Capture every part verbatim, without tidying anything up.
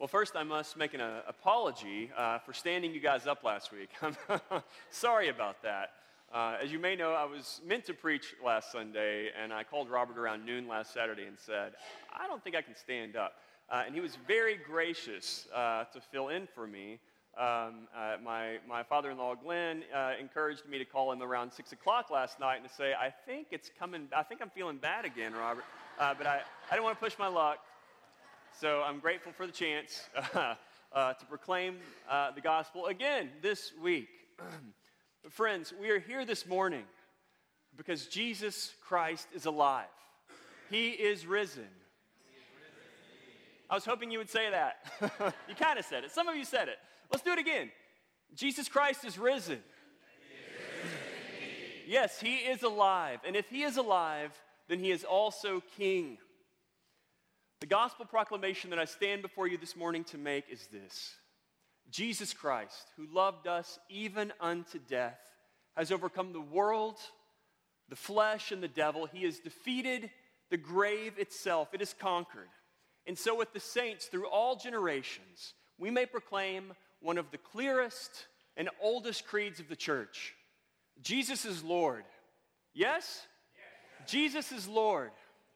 Well, first I must make an uh, apology uh, for standing you guys up last week. I'm sorry about that. Uh, as you may know, I was meant to preach last Sunday, and I called Robert around noon last Saturday and said, I don't think I can stand up. Uh, and he was very gracious uh, to fill in for me. Um, uh, my, my father-in-law, Glenn, uh, encouraged me to call him around six o'clock last night and to say, I think it's coming, I think I'm feeling bad again, Robert. Uh, but I, I didn't want to push my luck. So I'm grateful for the chance uh, uh, to proclaim uh, the gospel again this week. Friends, we are here this morning because Jesus Christ is alive. He is risen. I was hoping you would say that. You kind of said it. Some of you said it. Let's do it again. Jesus Christ is risen. He is risen. Yes, he is alive. And if he is alive, then he is also king. The gospel proclamation that I stand before you this morning to make is this: Jesus Christ, who loved us even unto death, has overcome the world, the flesh, and the devil. He has defeated the grave itself. It is conquered. And so with the saints through all generations, we may proclaim one of the clearest and oldest creeds of the church. Jesus is Lord. Yes? Yes. Jesus is Lord.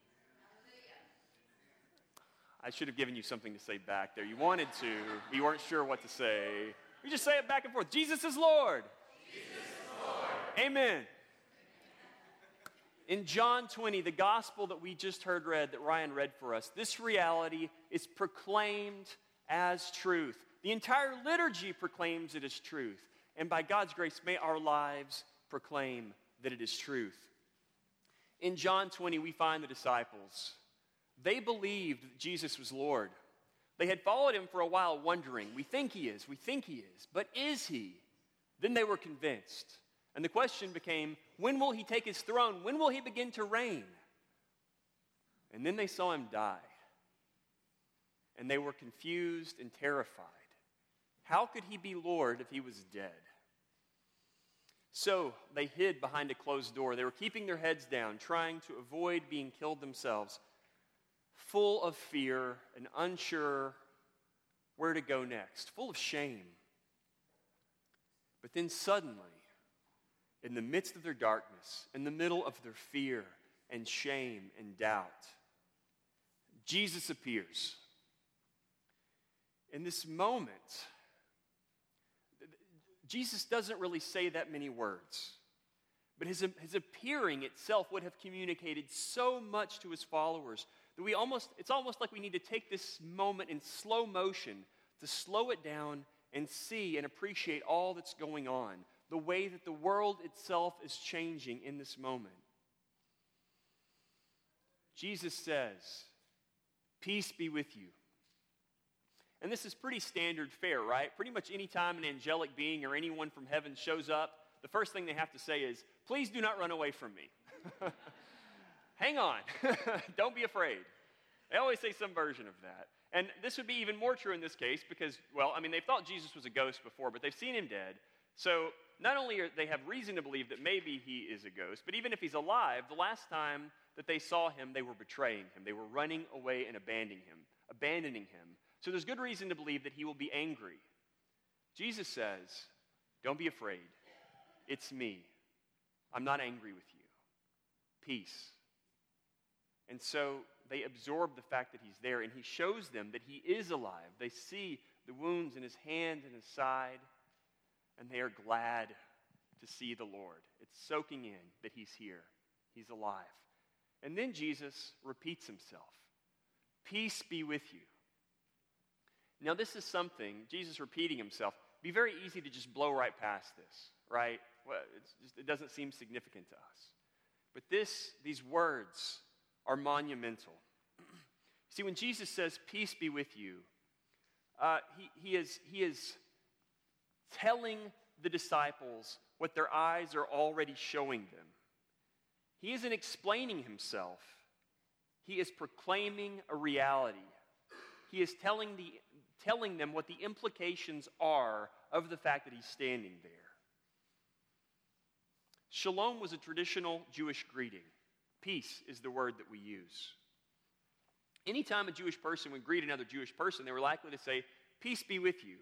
I should have given you something to say back there. You wanted to, but you weren't sure what to say. You just say it back and forth. Jesus is Lord. Jesus is Lord. Amen. In John twenty, the gospel that we just heard read, that Ryan read for us, this reality is proclaimed as truth. The entire liturgy proclaims it as truth. And by God's grace, may our lives proclaim that it is truth. In John twenty, we find the disciples. They believed that Jesus was Lord. They had followed him for a while wondering, we think he is, we think he is, but is he? Then they were convinced. And the question became, when will he take his throne? When will he begin to reign? And then they saw him die. And they were confused and terrified. How could he be Lord if he was dead? So they hid behind a closed door. They were keeping their heads down, trying to avoid being killed themselves, full of fear and unsure where to go next, full of shame. But then suddenly, in the midst of their darkness, in the middle of their fear and shame and doubt, Jesus appears. In this moment, Jesus doesn't really say that many words, but his, his appearing itself would have communicated so much to his followers that we almost, it's almost like we need to take this moment in slow motion to slow it down and see and appreciate all that's going on, the way that the world itself is changing in this moment. Jesus says, "Peace be with you." And this is pretty standard fare, right? Pretty much any time an angelic being or anyone from heaven shows up, the first thing they have to say is, "Please do not run away from me." Hang on. Don't be afraid. They always say some version of that. And this would be even more true in this case because, well, I mean, they thought Jesus was a ghost before, but they've seen him dead. So not only are they have reason to believe that maybe he is a ghost, but even if he's alive, the last time that they saw him, they were betraying him. They were running away and abandoning him, abandoning him. So there's good reason to believe that he will be angry. Jesus says, "Don't be afraid. It's me. I'm not angry with you. Peace." And so they absorb the fact that he's there, and he shows them that he is alive. They see the wounds in his hand and his side, and they are glad to see the Lord. It's soaking in that he's here. He's alive. And then Jesus repeats himself. "Peace be with you." Now this is something, Jesus repeating himself, it'd be very easy to just blow right past this, right? Well, it's just, it doesn't seem significant to us. But this, these words are monumental. See, when Jesus says, "Peace be with you," uh, he, he, is, he is telling the disciples what their eyes are already showing them. He isn't explaining himself. He is proclaiming a reality. He is telling, the, telling them what the implications are of the fact that he's standing there. Shalom was a traditional Jewish greeting. Peace is the word that we use. Anytime a Jewish person would greet another Jewish person, they were likely to say, "Peace be with you."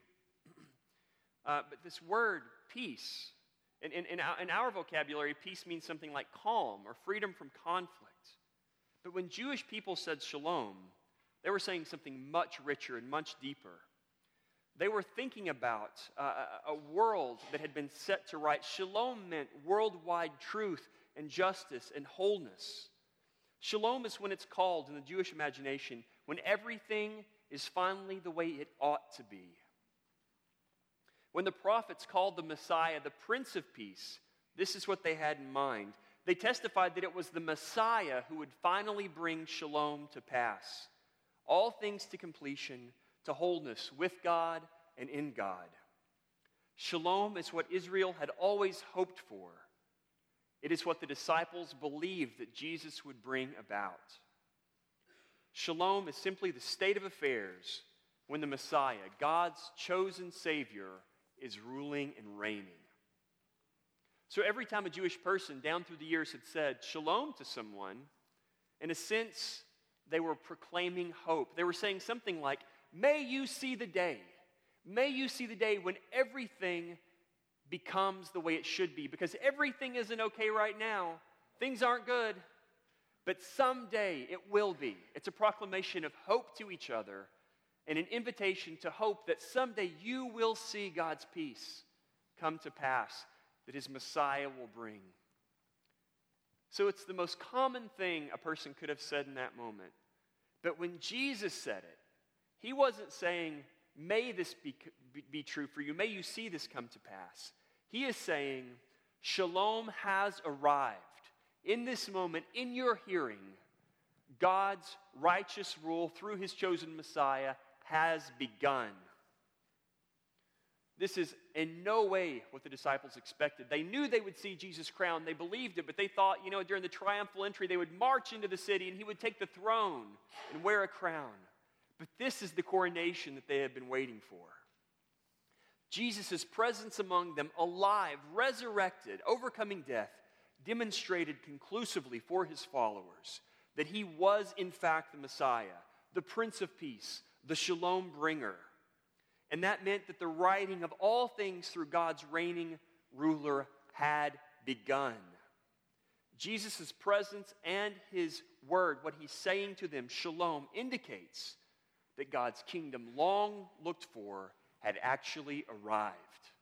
Uh, but this word, peace, in, in, in, our, in our vocabulary, peace means something like calm or freedom from conflict. But when Jewish people said shalom, they were saying something much richer and much deeper. They were thinking about uh, a world that had been set to right. Shalom meant worldwide truth and justice and wholeness. Shalom is when it's called in the Jewish imagination, when everything is finally the way it ought to be. When the prophets called the Messiah the Prince of Peace, this is what they had in mind. They testified that it was the Messiah who would finally bring shalom to pass, all things to completion, to wholeness with God and in God. Shalom is what Israel had always hoped for. It is what the disciples believed that Jesus would bring about. Shalom is simply the state of affairs when the Messiah, God's chosen Savior, is ruling and reigning. So every time a Jewish person down through the years had said shalom to someone, in a sense, they were proclaiming hope. They were saying something like, "May you see the day. May you see the day when everything becomes the way it should be, because everything isn't okay right now. Things aren't good, but someday it will be." It's a proclamation of hope to each other and an invitation to hope that someday you will see God's peace come to pass, that his Messiah will bring. So it's the most common thing a person could have said in that moment. But when Jesus said it, he wasn't saying, "May this be, be true for you. May you see this come to pass." He is saying, shalom has arrived. In this moment, in your hearing, God's righteous rule through his chosen Messiah has begun. This is in no way what the disciples expected. They knew they would see Jesus crowned. They believed it, but they thought, you know, during the triumphal entry, they would march into the city and he would take the throne and wear a crown. But this is the coronation that they had been waiting for. Jesus' presence among them, alive, resurrected, overcoming death, demonstrated conclusively for his followers that he was in fact the Messiah, the Prince of Peace, the Shalom bringer. And that meant that the righting of all things through God's reigning ruler had begun. Jesus' presence and his word, what he's saying to them, shalom, indicates that God's kingdom, long looked for, had actually arrived.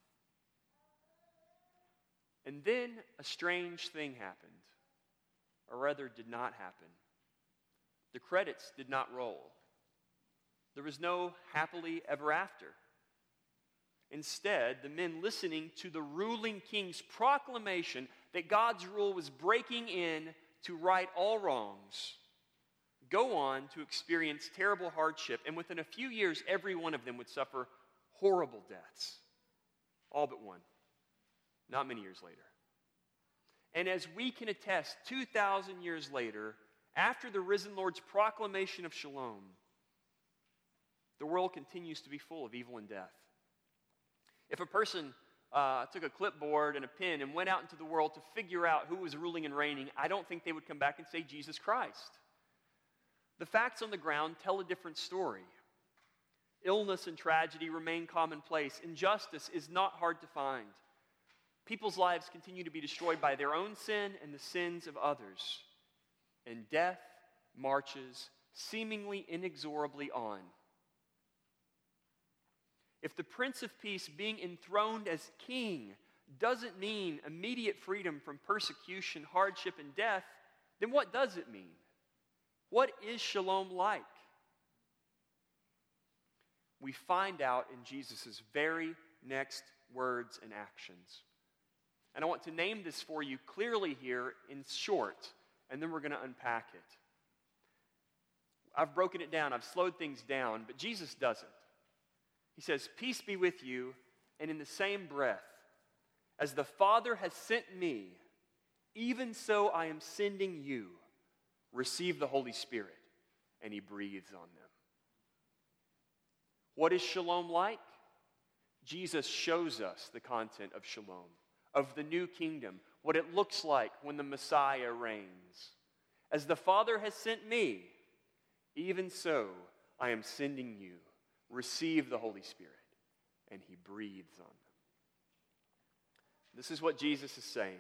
And then a strange thing happened, or rather did not happen. The credits did not roll. There was no happily ever after. Instead, the men listening to the ruling king's proclamation that God's rule was breaking in to right all wrongs go on to experience terrible hardship, and within a few years, every one of them would suffer horrible deaths. All but one. Not many years later. And as we can attest, two thousand years later, after the risen Lord's proclamation of shalom, the world continues to be full of evil and death. If a person uh, took a clipboard and a pen and went out into the world to figure out who was ruling and reigning, I don't think they would come back and say Jesus Christ. The facts on the ground tell a different story. Illness and tragedy remain commonplace. Injustice is not hard to find. People's lives continue to be destroyed by their own sin and the sins of others. And death marches seemingly inexorably on. If the Prince of Peace being enthroned as king doesn't mean immediate freedom from persecution, hardship, and death, then what does it mean? What is shalom like? We find out in Jesus' very next words and actions. And I want to name this for you clearly here in short, and then we're going to unpack it. I've broken it down, I've slowed things down, but Jesus doesn't. He says, "Peace be with you," and in the same breath, "As the Father has sent me, even so I am sending you. Receive the Holy Spirit." And he breathes on them. What is shalom like? Jesus shows us the content of shalom, of the new kingdom, what it looks like when the Messiah reigns. "As the Father has sent me, Even so, I am sending you. Receive the Holy Spirit. And he breathes on them. This is what Jesus is saying.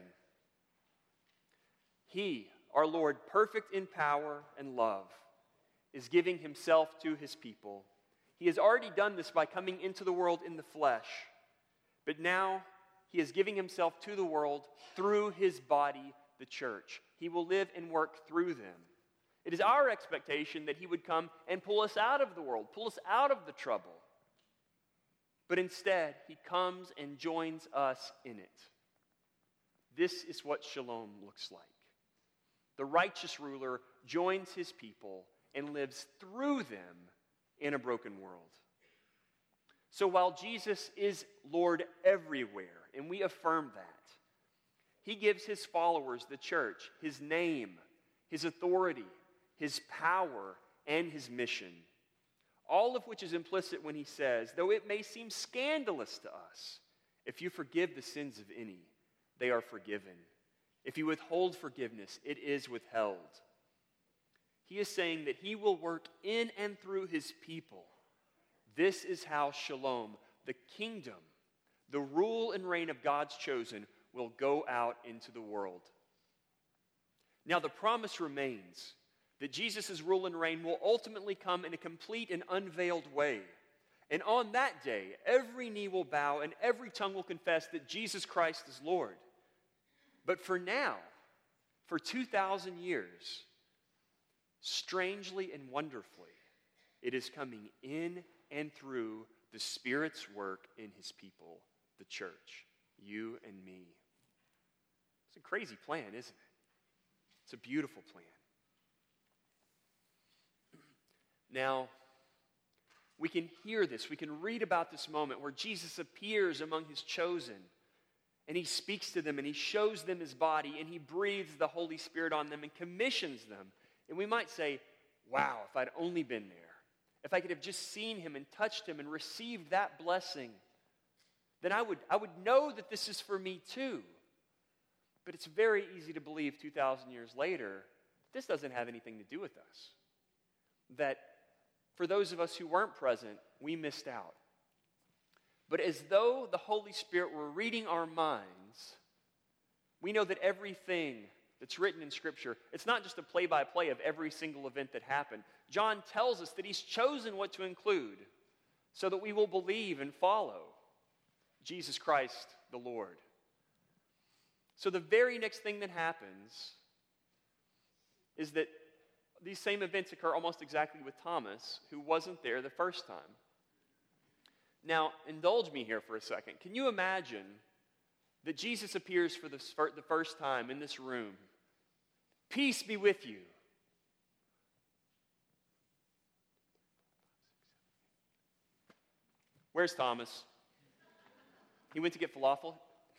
He, our Lord, perfect in power and love, is giving himself to his people. He has already done this by coming into the world in the flesh. But now he is giving himself to the world through his body, the church. He will live and work through them. It is our expectation that he would come and pull us out of the world, pull us out of the trouble. But instead, he comes and joins us in it. This is what shalom looks like. The righteous ruler joins his people and lives through them in a broken world. So while Jesus is Lord everywhere, and we affirm that, he gives his followers, the church, his name, his authority, his power, and his mission. All of which is implicit when he says, though it may seem scandalous to us, if you forgive the sins of any, they are forgiven. If you withhold forgiveness, it is withheld. He is saying that he will work in and through his people. This is how shalom, the kingdom, the rule and reign of God's chosen, will go out into the world. Now the promise remains that Jesus' rule and reign will ultimately come in a complete and unveiled way. And on that day, every knee will bow and every tongue will confess that Jesus Christ is Lord. But for now, for two thousand years, strangely and wonderfully, it is coming in and through the Spirit's work in his people, the church, you and me. It's a crazy plan, isn't it? It's a beautiful plan. Now, we can hear this, we can read about this moment where Jesus appears among his chosen, and he speaks to them, and he shows them his body, and he breathes the Holy Spirit on them and commissions them. And we might say, wow, if I'd only been there, if I could have just seen him and touched him and received that blessing, then I would, I would know that this is for me too. But it's very easy to believe two thousand years later, this doesn't have anything to do with us. That for those of us who weren't present, we missed out. But as though the Holy Spirit were reading our minds, we know that everything that's written in Scripture, it's not just a play-by-play of every single event that happened. John tells us that he's chosen what to include so that we will believe and follow Jesus Christ the Lord. So the very next thing that happens is that these same events occur almost exactly with Thomas, who wasn't there the first time. Now, indulge me here for a second. Can you imagine that Jesus appears for the first time in this room? Peace be with you. Where's Thomas? He went to get falafel?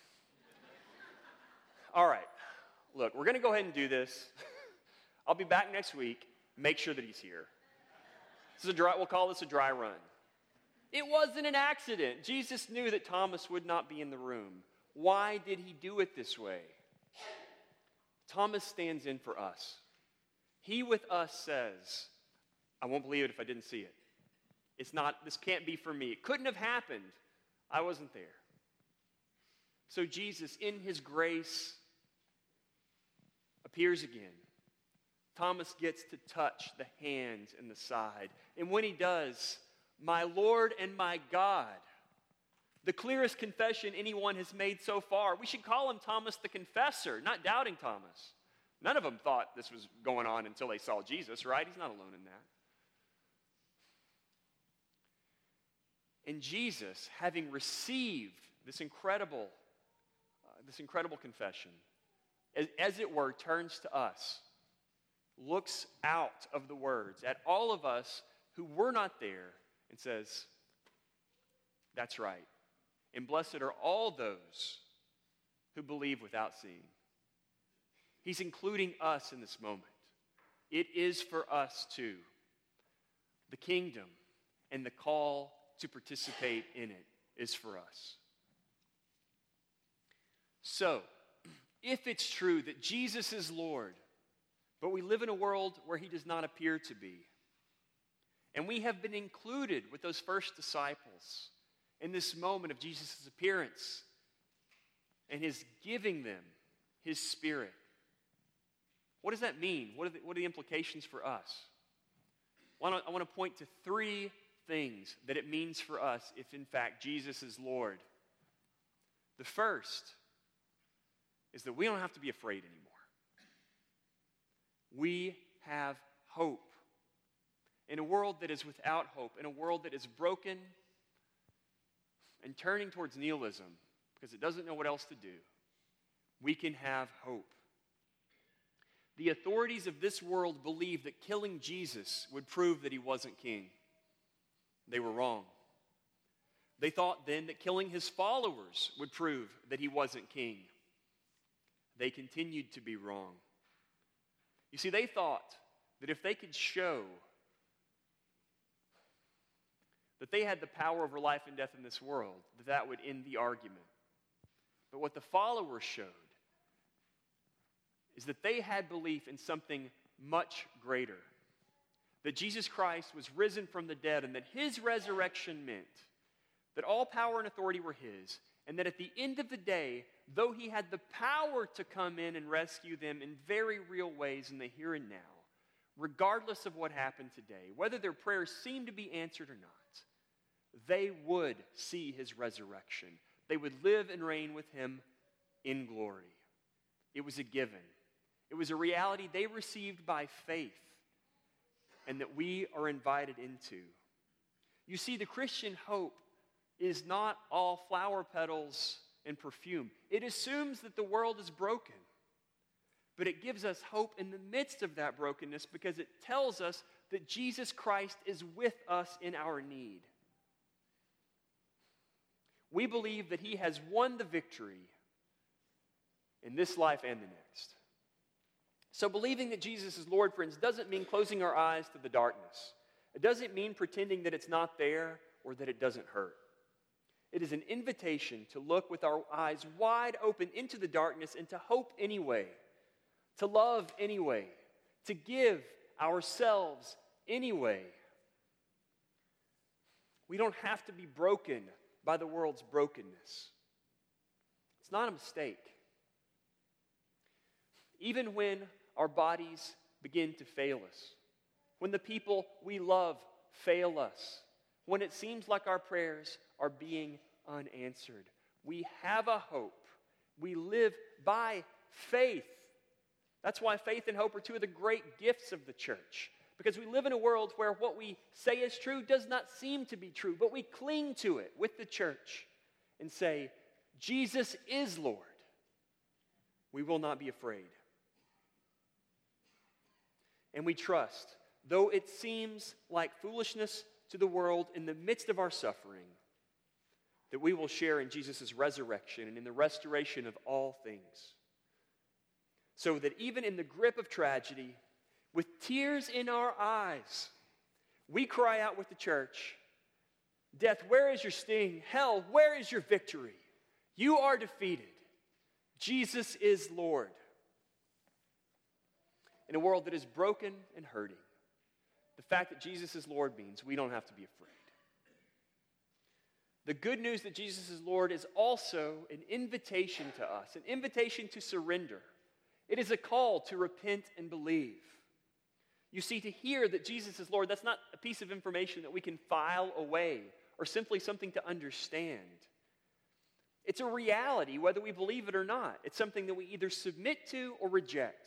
All right. Look, we're going to go ahead and do this. I'll be back next week. Make sure that he's here. This is a dry, we'll call this a dry run. It wasn't an accident. Jesus knew that Thomas would not be in the room. Why did he do it this way? Thomas stands in for us. He with us says, I won't believe it if I didn't see it. It's not, this can't be for me. It couldn't have happened. I wasn't there. So Jesus, in his grace, appears again. Thomas gets to touch the hands and the side. And when he does, my Lord and my God, the clearest confession anyone has made so far. We should call him Thomas the Confessor, not Doubting Thomas. None of them thought this was going on until they saw Jesus, right? He's not alone in that. And Jesus, having received this incredible, uh, this incredible confession, as, as it were, turns to us, looks out of the words at all of us who were not there and says, that's right. And blessed are all those who believe without seeing. He's including us in this moment. It is for us too. The kingdom and the call to participate in it is for us. So, if it's true that Jesus is Lord, but we live in a world where he does not appear to be, And we have been included with those first disciples in this moment of Jesus' appearance and his giving them his Spirit. What does that mean? What are the, what are the implications for us? Well, I want to point to three things that it means for us if, in fact, Jesus is Lord. The first is that we don't have to be afraid anymore. We have hope. In a world that is without hope, in a world that is broken and turning towards nihilism because it doesn't know what else to do, we can have hope. The authorities of this world believed that killing Jesus would prove that he wasn't king. They were wrong. They thought then that killing his followers would prove that he wasn't king. They continued to be wrong. You see, they thought that if they could show that they had the power over life and death in this world, that that would end the argument. But what the followers showed is that they had belief in something much greater. That Jesus Christ was risen from the dead and that his resurrection meant that all power and authority were his, and that at the end of the day, though he had the power to come in and rescue them in very real ways in the here and now, regardless of what happened today, whether their prayers seemed to be answered or not, they would see his resurrection. They would live and reign with him in glory. It was a given. It was a reality they received by faith and that we are invited into. You see, the Christian hope is not all flower petals and perfume. It assumes that the world is broken, but it gives us hope in the midst of that brokenness because it tells us that Jesus Christ is with us in our need. We believe that he has won the victory in this life and the next. So believing that Jesus is Lord, friends, doesn't mean closing our eyes to the darkness. It doesn't mean pretending that it's not there or that it doesn't hurt. It is an invitation to look with our eyes wide open into the darkness and to hope anyway, to love anyway, to give ourselves anyway. We don't have to be broken by the world's brokenness. It's not a mistake. Even when our bodies begin to fail us, when the people we love fail us, when it seems like our prayers are being unanswered, we have a hope. We live by faith. That's why faith and hope are two of the great gifts of the church. Because we live in a world where what we say is true does not seem to be true, but we cling to it with the church and say, Jesus is Lord. We will not be afraid. And we trust, though it seems like foolishness to the world in the midst of our suffering, that we will share in Jesus' resurrection and in the restoration of all things. So that even in the grip of tragedy, with tears in our eyes, we cry out with the church, death, where is your sting? Hell, where is your victory? You are defeated. Jesus is Lord. In a world that is broken and hurting, the fact that Jesus is Lord means we don't have to be afraid. The good news that Jesus is Lord is also an invitation to us, an invitation to surrender. It is a call to repent and believe. You see, to hear that Jesus is Lord, that's not a piece of information that we can file away or simply something to understand. It's a reality, whether we believe it or not. It's something that we either submit to or reject.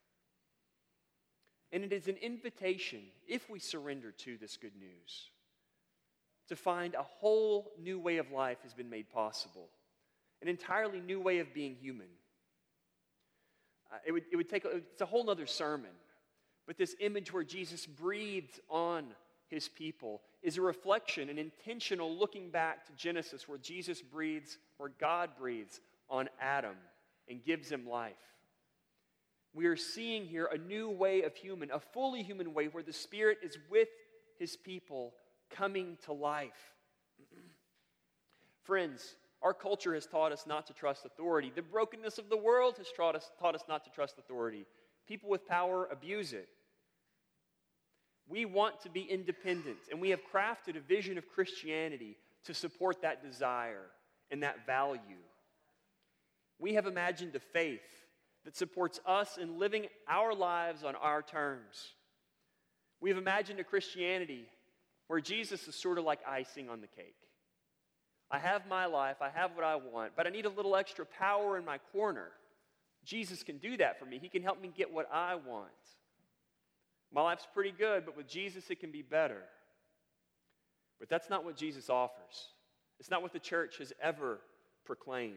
And it is an invitation, if we surrender to this good news, to find a whole new way of life has been made possible, an entirely new way of being human. Uh, it would, it would take, a, it's a whole other sermon. But this image where Jesus breathes on his people is a reflection, an intentional looking back to Genesis where Jesus breathes, where God breathes on Adam and gives him life. We are seeing here a new way of human, a fully human way where the Spirit is with his people coming to life. Friends, our culture has taught us not to trust authority. The brokenness of the world has taught us, taught us not to trust authority. People with power abuse it. We want to be independent, and we have crafted a vision of Christianity to support that desire and that value. We have imagined a faith that supports us in living our lives on our terms. We have imagined a Christianity where Jesus is sort of like icing on the cake. I have my life, I have what I want, but I need a little extra power in my corner. Jesus can do that for me. He can help me get what I want. My life's pretty good, but with Jesus it can be better. But that's not what Jesus offers. It's not what the church has ever proclaimed.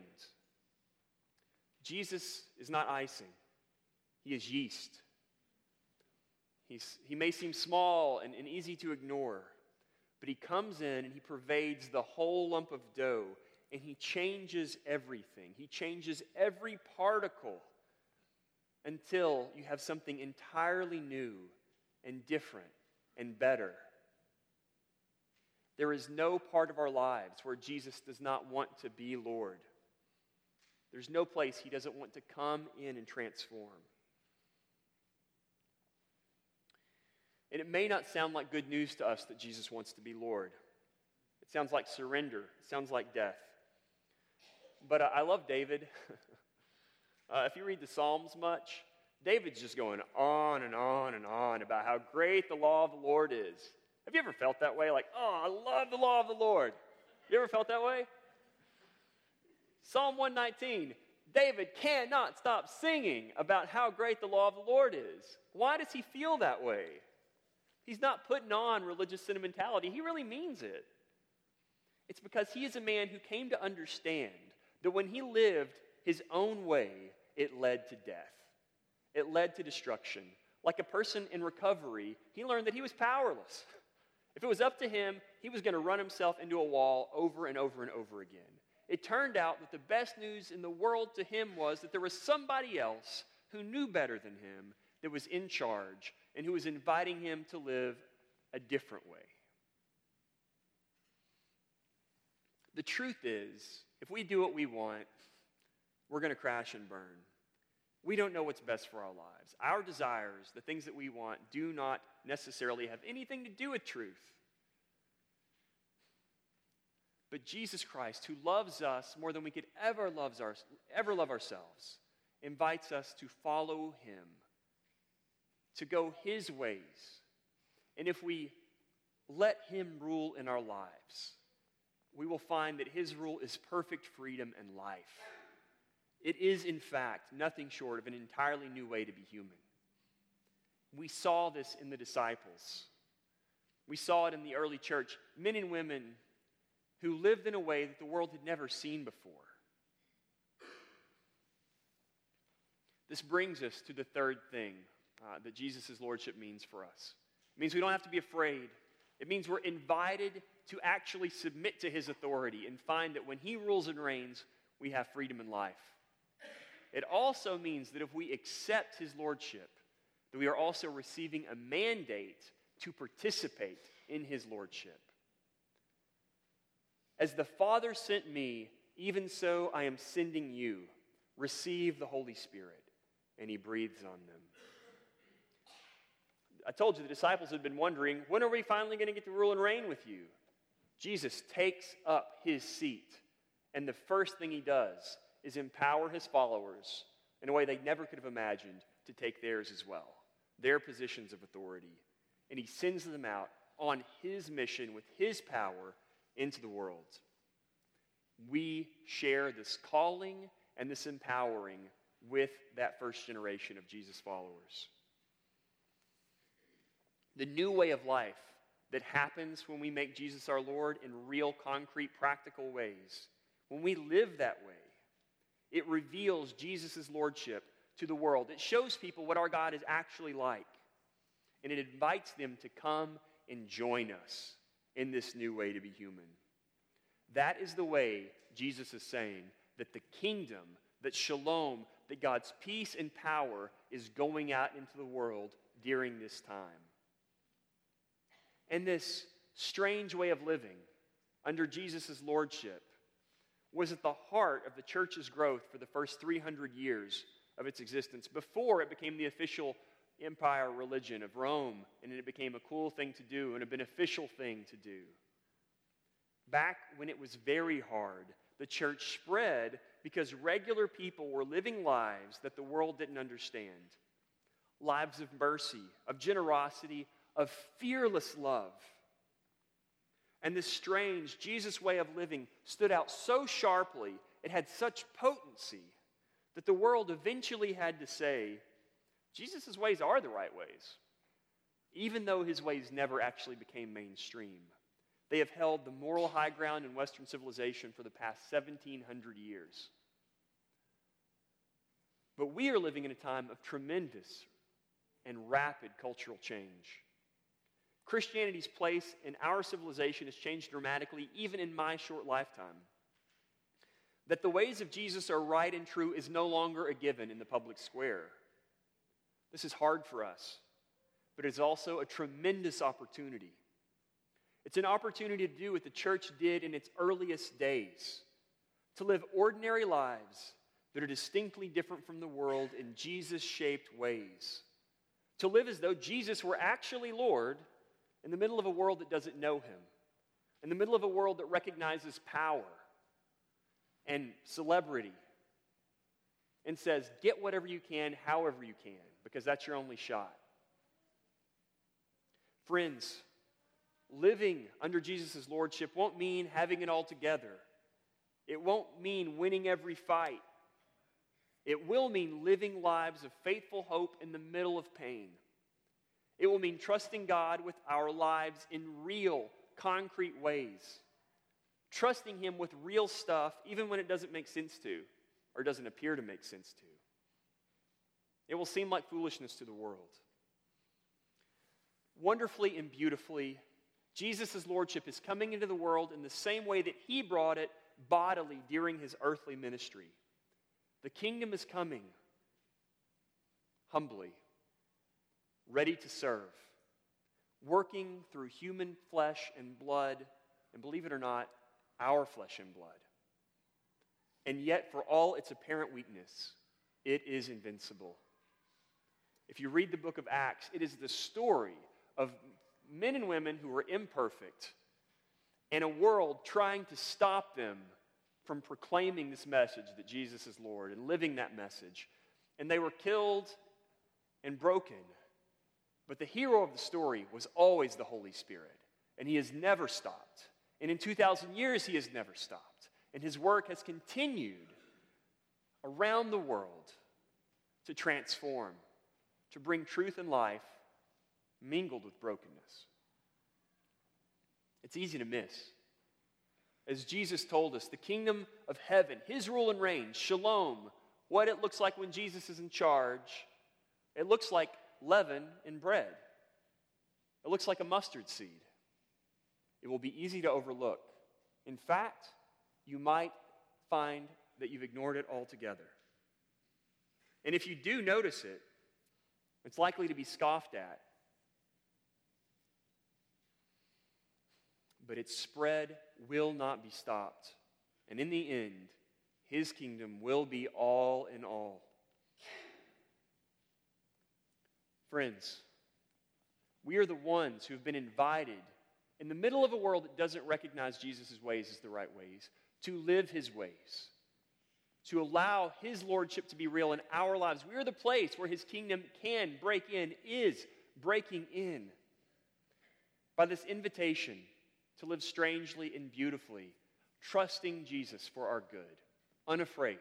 Jesus is not icing. He is yeast. He's, he may seem small and, and easy to ignore, but he comes in and he pervades the whole lump of dough, and he changes everything. He changes every particle until you have something entirely new and different and better. There is no part of our lives where Jesus does not want to be Lord. There's no place he doesn't want to come in and transform. And it may not sound like good news to us that Jesus wants to be Lord. It sounds like surrender. It sounds like death. But uh, I love David. uh, if you read the Psalms much, David's just going on and on and on about how great the law of the Lord is. Have you ever felt that way? Like, oh, I love the law of the Lord. You ever felt that way? Psalm one nineteen, David cannot stop singing about how great the law of the Lord is. Why does he feel that way? He's not putting on religious sentimentality. He really means it. It's because he is a man who came to understand that when he lived his own way, it led to death. It led to destruction. Like a person in recovery, he learned that he was powerless. If it was up to him, he was going to run himself into a wall over and over and over again. It turned out that the best news in the world to him was that there was somebody else who knew better than him that was in charge and who was inviting him to live a different way. The truth is, if we do what we want, we're going to crash and burn. We don't know what's best for our lives. Our desires, the things that we want, do not necessarily have anything to do with truth. But Jesus Christ, who loves us more than we could ever love, our, ever love ourselves, invites us to follow him, to go his ways. And if we let him rule in our lives, we will find that his rule is perfect freedom and life. It is, in fact, nothing short of an entirely new way to be human. We saw this in the disciples. We saw it in the early church. Men and women who lived in a way that the world had never seen before. This brings us to the third thing uh, that Jesus' lordship means for us. It means we don't have to be afraid. It means we're invited to actually submit to his authority and find that when he rules and reigns, we have freedom and life. It also means that if we accept his lordship, that we are also receiving a mandate to participate in his lordship. As the Father sent me, even so I am sending you. Receive the Holy Spirit. And he breathes on them. I told you the disciples had been wondering, when are we finally going to get to rule and reign with you? Jesus takes up his seat, and the first thing he does is empower his followers in a way they never could have imagined to take theirs as well, their positions of authority. And he sends them out on his mission with his power into the world. We share this calling and this empowering with that first generation of Jesus followers. The new way of life that happens when we make Jesus our Lord in real, concrete, practical ways, when we live that way, it reveals Jesus' lordship to the world. It shows people what our God is actually like. And it invites them to come and join us in this new way to be human. That is the way Jesus is saying that the kingdom, that shalom, that God's peace and power is going out into the world during this time. And this strange way of living under Jesus' lordship was at the heart of the church's growth for the first three hundred years of its existence before it became the official empire religion of Rome, and it became a cool thing to do and a beneficial thing to do. Back when it was very hard, the church spread because regular people were living lives that the world didn't understand. Lives of mercy, of generosity, of fearless love. And this strange Jesus way of living stood out so sharply, it had such potency, that the world eventually had to say, Jesus' ways are the right ways, even though his ways never actually became mainstream. They have held the moral high ground in Western civilization for the past seventeen hundred years. But we are living in a time of tremendous and rapid cultural change. Christianity's place in our civilization has changed dramatically, even in my short lifetime. That the ways of Jesus are right and true is no longer a given in the public square. This is hard for us, but it's also a tremendous opportunity. It's an opportunity to do what the church did in its earliest days, to live ordinary lives that are distinctly different from the world in Jesus-shaped ways. To live as though Jesus were actually Lord in the middle of a world that doesn't know him, in the middle of a world that recognizes power and celebrity, and says, get whatever you can, however you can, because that's your only shot. Friends, living under Jesus' lordship won't mean having it all together. It won't mean winning every fight. It will mean living lives of faithful hope in the middle of pain. It will mean trusting God with our lives in real, concrete ways. Trusting him with real stuff, even when it doesn't make sense to, or doesn't appear to make sense to. It will seem like foolishness to the world. Wonderfully and beautifully, Jesus' lordship is coming into the world in the same way that he brought it bodily during his earthly ministry. The kingdom is coming humbly, ready to serve, working through human flesh and blood, and believe it or not, our flesh and blood. And yet, for all its apparent weakness, it is invincible. If you read the book of Acts, it is the story of men and women who were imperfect and a world trying to stop them from proclaiming this message that Jesus is Lord and living that message. And they were killed and broken. But the hero of the story was always the Holy Spirit. And he has never stopped. And in two thousand years, he has never stopped. And his work has continued around the world to transform, to bring truth and life mingled with brokenness. It's easy to miss. As Jesus told us, the kingdom of heaven, his rule and reign, shalom, what it looks like when Jesus is in charge, it looks like leaven in bread. It looks like a mustard seed. It will be easy to overlook. In fact, you might find that you've ignored it altogether. And if you do notice it, it's likely to be scoffed at. But its spread will not be stopped. And in the end, his kingdom will be all in all. Friends, we are the ones who have been invited in the middle of a world that doesn't recognize Jesus' ways as the right ways, to live his ways, to allow his lordship to be real in our lives. We are the place where his kingdom can break in, is breaking in. By this invitation to live strangely and beautifully, trusting Jesus for our good, unafraid.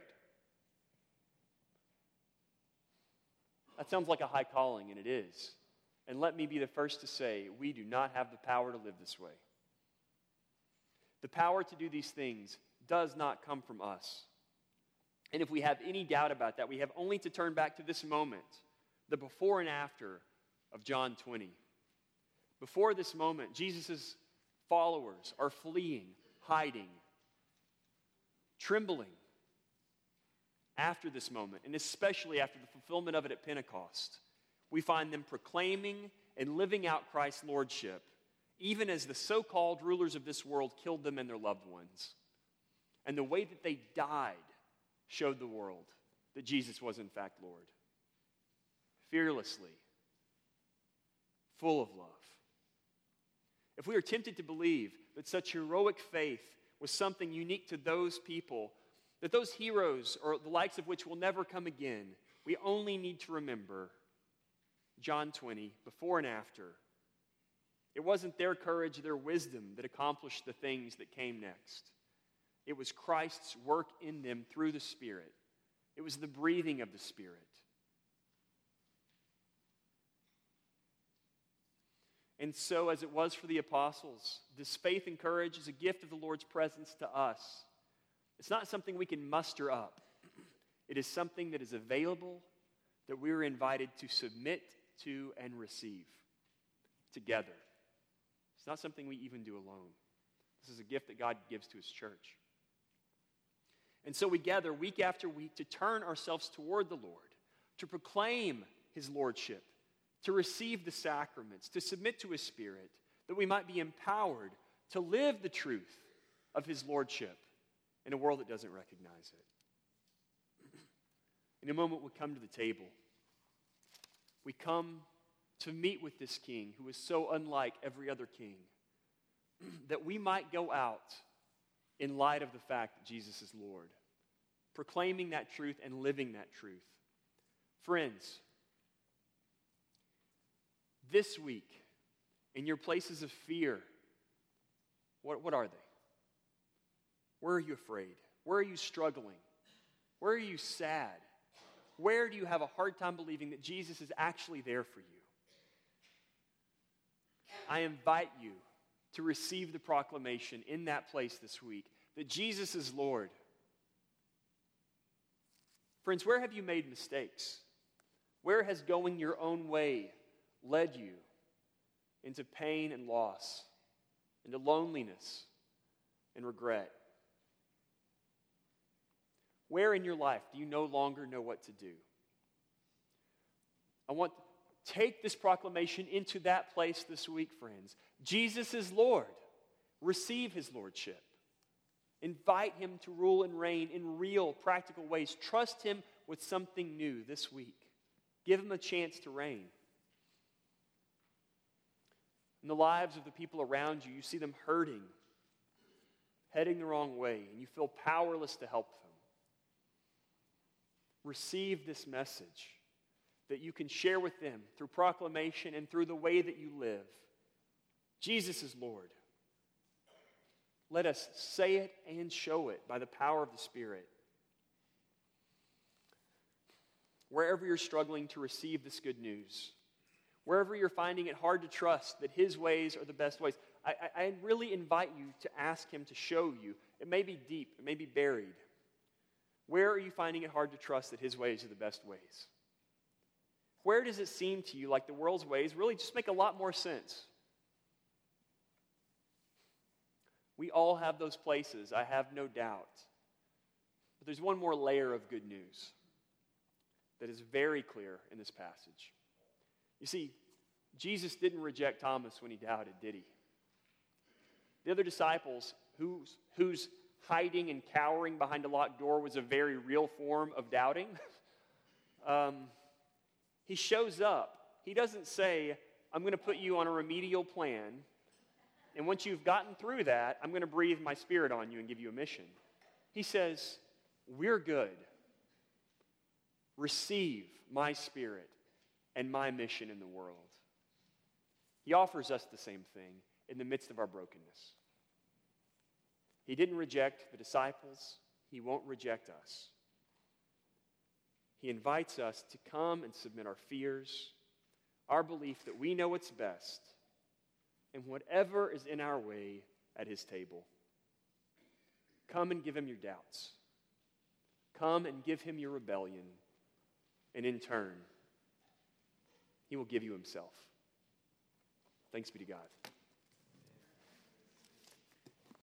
That sounds like a high calling, and it is. And let me be the first to say, we do not have the power to live this way. The power to do these things does not come from us. And if we have any doubt about that, we have only to turn back to this moment, the before and after of John twenty. Before this moment, Jesus' followers are fleeing, hiding, trembling. After this moment, and especially after the fulfillment of it at Pentecost, we find them proclaiming and living out Christ's lordship, even as the so-called rulers of this world killed them and their loved ones. And the way that they died showed the world that Jesus was in fact Lord. Fearlessly, full of love. If we are tempted to believe that such heroic faith was something unique to those people, that those heroes, or the likes of which will never come again, we only need to remember John twenty, before and after. It wasn't their courage, their wisdom that accomplished the things that came next. It was Christ's work in them through the Spirit. It was the breathing of the Spirit. And so, as it was for the apostles, this faith and courage is a gift of the Lord's presence to us. It's not something we can muster up. It is something that is available, that we are invited to submit to and receive together. It's not something we even do alone. This is a gift that God gives to His church. And so we gather week after week to turn ourselves toward the Lord, to proclaim His Lordship, to receive the sacraments, to submit to His Spirit, that we might be empowered to live the truth of His Lordship in a world that doesn't recognize it. In a moment, we come to the table. We come to meet with this King who is so unlike every other king, that we might go out in light of the fact that Jesus is Lord, proclaiming that truth and living that truth. Friends, this week, in your places of fear, what, what are they? Where are you afraid? Where are you struggling? Where are you sad? Where do you have a hard time believing that Jesus is actually there for you? I invite you to receive the proclamation in that place this week that Jesus is Lord. Friends, where have you made mistakes? Where has going your own way led you into pain and loss, into loneliness and regret? Where in your life do you no longer know what to do? I want to take this proclamation into that place this week, friends. Jesus is Lord. Receive His Lordship. Invite Him to rule and reign in real, practical ways. Trust Him with something new this week. Give Him a chance to reign. In the lives of the people around you, you see them hurting, heading the wrong way, and you feel powerless to help them. Receive this message that you can share with them through proclamation and through the way that you live. Jesus is Lord. Let us say it and show it by the power of the Spirit. Wherever you're struggling to receive this good news, wherever you're finding it hard to trust that His ways are the best ways, I, I, I really invite you to ask Him to show you. It may be deep, it may be buried. Where are you finding it hard to trust that His ways are the best ways? Where does it seem to you like the world's ways really just make a lot more sense? We all have those places, I have no doubt. But there's one more layer of good news that is very clear in this passage. You see, Jesus didn't reject Thomas when he doubted, did He? The other disciples, whose, whose hiding and cowering behind a locked door was a very real form of doubting, um, He shows up. He doesn't say, I'm going to put you on a remedial plan, and once you've gotten through that, I'm going to breathe my Spirit on you and give you a mission. He says, we're good. Receive my Spirit and my mission in the world. He offers us the same thing in the midst of our brokenness. He didn't reject the disciples. He won't reject us. He invites us to come and submit our fears, our belief that we know what's best, and whatever is in our way at His table. Come and give Him your doubts. Come and give Him your rebellion. And in turn, He will give you Himself. Thanks be to God.